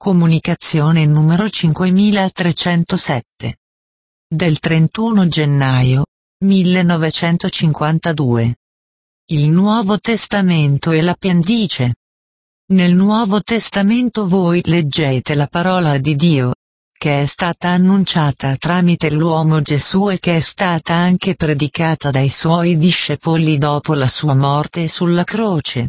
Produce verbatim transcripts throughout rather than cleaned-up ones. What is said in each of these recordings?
Comunicazione numero cinquemilatrecentosette. Del trentuno gennaio millenovecentocinquantadue. Il Nuovo Testamento e l'appendice. Nel Nuovo Testamento voi leggete la parola di Dio, che è stata annunciata tramite l'uomo Gesù e che è stata anche predicata dai suoi discepoli dopo la sua morte sulla croce.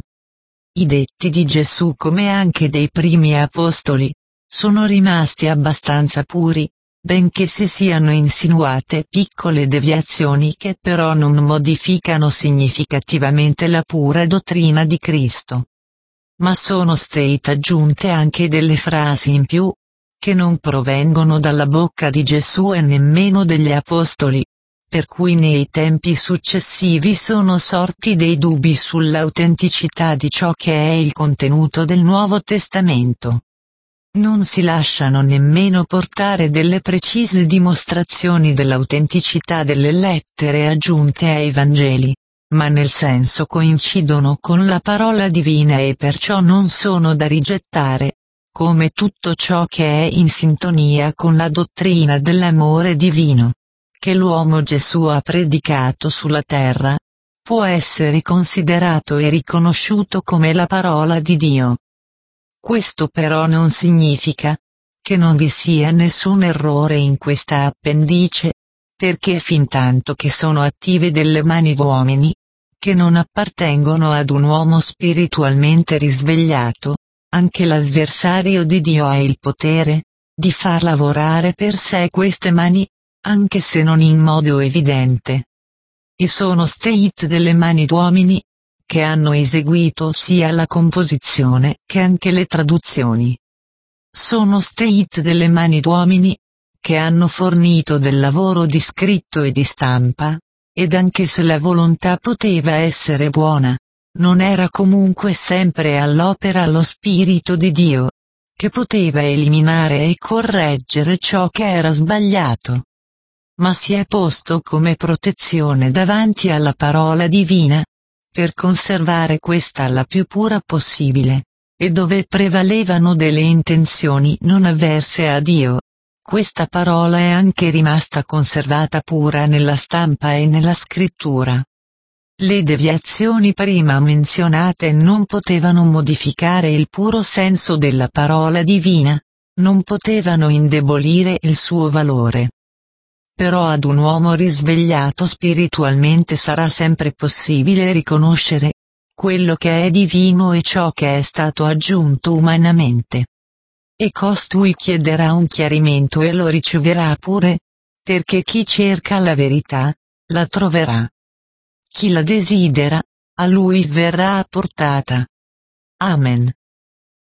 I detti di Gesù, come anche dei primi apostoli, sono rimasti abbastanza puri, benché si siano insinuate piccole deviazioni che però non modificano significativamente la pura dottrina di Cristo. Ma sono state aggiunte anche delle frasi in più, che non provengono dalla bocca di Gesù e nemmeno degli apostoli, per cui nei tempi successivi sono sorti dei dubbi sull'autenticità di ciò che è il contenuto del Nuovo Testamento. Non si lasciano nemmeno portare delle precise dimostrazioni dell'autenticità delle lettere aggiunte ai Vangeli, ma nel senso coincidono con la parola divina e perciò non sono da rigettare, come tutto ciò che è in sintonia con la dottrina dell'amore divino, che l'uomo Gesù ha predicato sulla terra, può essere considerato e riconosciuto come la parola di Dio. Questo però non significa che non vi sia nessun errore in questa appendice, perché fintanto che sono attive delle mani d'uomini, che non appartengono ad un uomo spiritualmente risvegliato, anche l'avversario di Dio ha il potere di far lavorare per sé queste mani, anche se non in modo evidente. E sono state delle mani d'uomini, che hanno eseguito sia la composizione che anche le traduzioni. Sono state delle mani d'uomini, che hanno fornito del lavoro di scritto e di stampa, ed anche se la volontà poteva essere buona, non era comunque sempre all'opera lo Spirito di Dio, che poteva eliminare e correggere ciò che era sbagliato. Ma si è posto come protezione davanti alla parola divina, per conservare questa la più pura possibile, e dove prevalevano delle intenzioni non avverse a Dio, questa parola è anche rimasta conservata pura nella stampa e nella scrittura. Le deviazioni prima menzionate non potevano modificare il puro senso della parola divina, non potevano indebolire il suo valore. Però ad un uomo risvegliato spiritualmente sarà sempre possibile riconoscere quello che è divino e ciò che è stato aggiunto umanamente. E costui chiederà un chiarimento e lo riceverà pure, perché chi cerca la verità, la troverà. Chi la desidera, a lui verrà apportata. Amen.